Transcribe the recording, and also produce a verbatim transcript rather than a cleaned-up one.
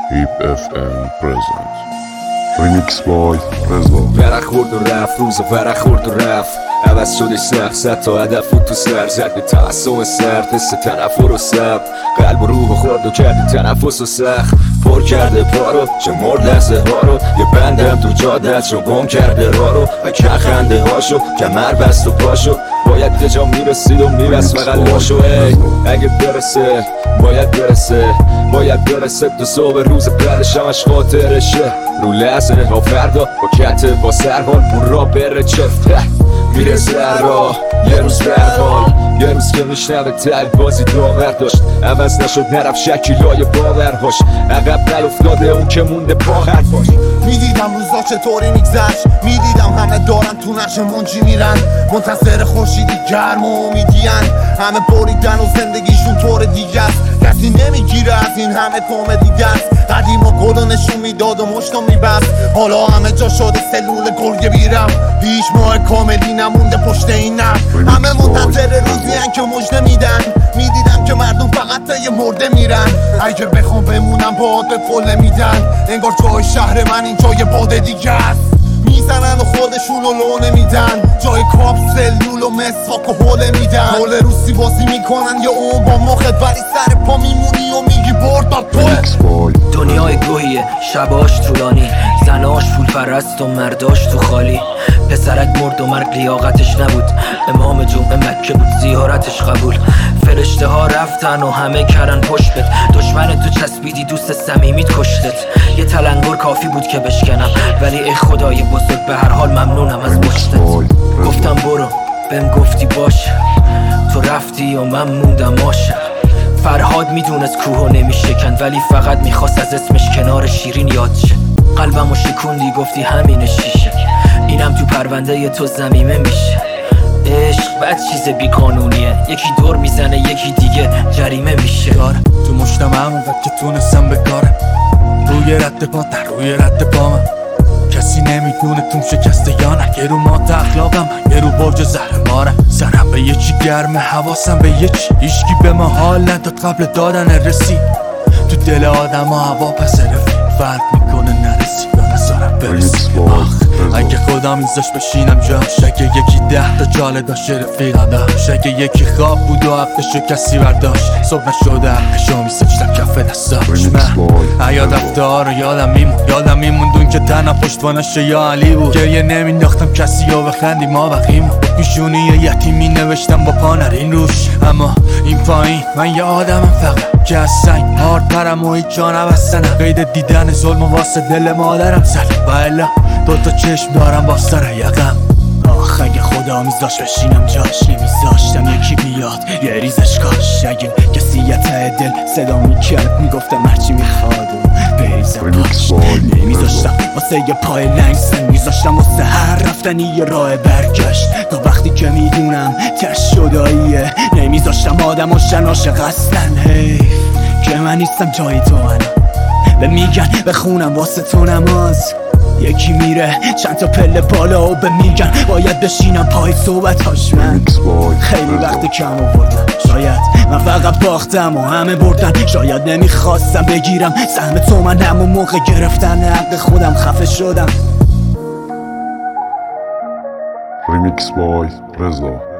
هیپ اف ام present Remix boy رضا. ورق خورد و رفت، روز ورق خورد و رفت، عوض شدی سخت، زد تا هدف بود تو سر، زد به تعصب سرد، حس تنفر و سب، قلب و روح خورد و کردی تنفس و سخت، پر کرده پارو چه مرد لحظه ها رو، یه بندم تو جادت رو گم کرده راه رو، و که خنده هاشو کمر بست و پاشو، باید یه جا میرسید و میرس فقط لاشو. ای اگه برسه باید برسه، باید برسه تو صبح روز بعدشمش خاطرشه، رو لحظه ها فردا با کته با سرحال پور را بره چفته، میرسه در راه یه روز برحال، یه روز که میشنوه تل بازی داور داشت، عوض نشد نرفت شکیلای باورهاش، عقب نل افتاده اون که مونده با حرفاش. میدیدم روزا چطوری میگذشت، میدیدم همه دارن تو نقش منجی میرن، منتظر خورشیدی گرم و امیدین، همه بریدن و زندگیشون طور دیگه است، کسی نمیگیره از این همه کمدی دست، قدیم و گل نشون میداد و مشتم میبست، حالا همه جا شده سلول گرگه بیرم، هیچ ماه کاملی نمونده پشت این نم، همه منتظر روزی هن که مژده میدن، میدیدم که مردم فقط یه مرده میرن، اگه بخوام بمونم با به پل میدن، انگار جای شهر من این جای باده دیگه است، میزنن و خودشون رو لونه میدن، جای کاپ سلول و مساک و حوله میدن، حول روسی بازی میکنن یا اون با مخت، ولی سر پا میمونی و میگی برد با توه. دنیای گوهیه شباش طولانی، زناش فول پرست و مرداش تو خالی، پسرک مرد و مرگ لیاقتش نبود، امام جمعه مکه بود زیارتش قبول، فرشته ها رفتن و همه کردن پشتت، دشمن تو چسبیدی دوست صمیمیت کشتت، یه تلنگر کافی بود که بشکنم، ولی ای خدای بزرگ به هر حال ممنونم از پشتت. گفتم برو بهم گفتی باشه، تو رفتی و من موندم عاشق، فرهاد میدونست کوهو نمیشکند، ولی فقط میخواست از اسمش کنار شیرین یاد شه، قلبمو شکوندی گفتی همین شیشه، اینم تو پرونده تو زمیمه میشه، عشق بد چیز بی قانونیه، یکی دور میزنه یکی دیگه جریمه میشه، داره تو مشتم همون وقت که تونستم بکارم، روی رد پا در روی رد پا من، کسی نمیدونه توم شکسته یا نه، یه رو مات اخلاقم یه رو برج زهر مارم، سرم به یه چی گرمه حواسم به یه چی، هیچکی به ما حال نداد قبل دادن رسید، تو دل آدم ها هوا پس رفید، فرق میکنه نرسی یا نزارم برسی، آخ اگه خدا میذاش بشینم جاش، اگه یکی ده تا جاله داشت رفیقم داشت، اگه یکی خواب بود و حقشو کسی برداشت، صبح نشده حقشو میساچتم کف دستاش، من یاد رفتار رو یادم میمون، یادم میموندون که تنها پشتوانش یا علی بود، گریه نمینداختم کسی رو بخندی ما بقیم، پیشونی یتیمی نوشتم با پانرین روش، اما این پایین من یه آدمم فقط که از سنگ هارد پرم و هیچ جا نبستنم، قید دیدن ظلم و واسه دل مادرم سر و الا دوتا چشم دارم با سر یقم، آخ اگه خدا میذاش بشینم جاش، نمیذاشتم یکی بیاد یه ریزش کاش، اگه کسی یه ته دل صدا میکرد میگفتم هرچی میخواد و بریزم پاش، نمیذاشتم واسه یه پای لنگسن، میذاشتم واسه هر رفتنی یه راه برگشت، تا وقتی که میدونم تش شداییه، نمیذاشتم آدم و شناشق هستن، حیف که من نیستم جای تو، منم به میگن بخونم واسه تو نماز، یکی میره چند تا پله بالا و به میگن باید بشینم پای صحبتاش، من خیلی وقت کم آوردم، شاید من فقط باختم و همه بردن، شاید نمیخواستم بگیرم سهم تو، من همون موقع گرفتن حق خودم خفه شدم. Remix boy رضا.